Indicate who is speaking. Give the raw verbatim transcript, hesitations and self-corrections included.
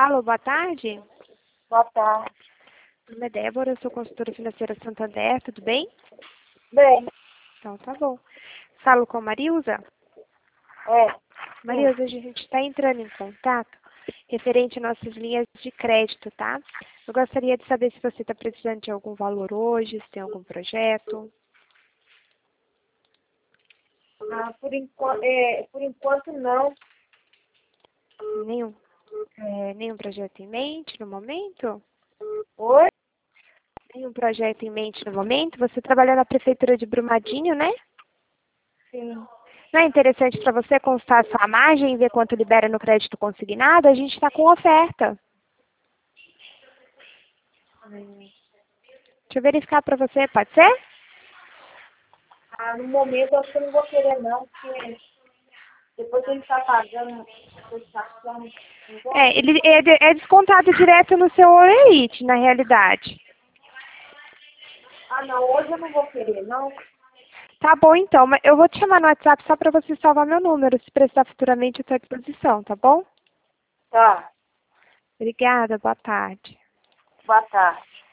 Speaker 1: Alô, boa tarde.
Speaker 2: Boa tarde.
Speaker 1: Meu nome é Débora, eu sou consultora financeira Santander, tudo bem?
Speaker 2: Bem,
Speaker 1: Então tá bom. Falo com a Marilza?
Speaker 2: é.
Speaker 1: Marilza, hoje a gente está entrando em contato referente às nossas linhas de crédito, tá? Eu gostaria de saber se você está precisando de algum valor hoje, se tem algum projeto.
Speaker 2: Ah, por, enquanto, é, por enquanto não.
Speaker 1: Nenhum, é, nenhum projeto em mente no momento?
Speaker 2: Oi?
Speaker 1: Nenhum projeto em mente no momento? Você trabalha na prefeitura de Brumadinho, né?
Speaker 2: Sim.
Speaker 1: Não é interessante para você constar a sua margem e ver quanto libera no crédito consignado? A gente está com oferta.
Speaker 2: Hum.
Speaker 1: Deixa eu verificar para você, pode ser?
Speaker 2: Ah, no momento eu acho que eu não vou querer não, porque depois que a gente tá pagando a prestação, não vou?
Speaker 1: É, ele é, de- é descontado direto no seu Elite, na realidade.
Speaker 2: Ah, não, hoje eu não vou querer, não.
Speaker 1: Tá bom, então. Mas eu vou te chamar no WhatsApp só para você salvar meu número. Se precisar futuramente, eu estou à disposição, tá bom?
Speaker 2: Tá,
Speaker 1: Obrigada, boa tarde.
Speaker 2: boa tarde.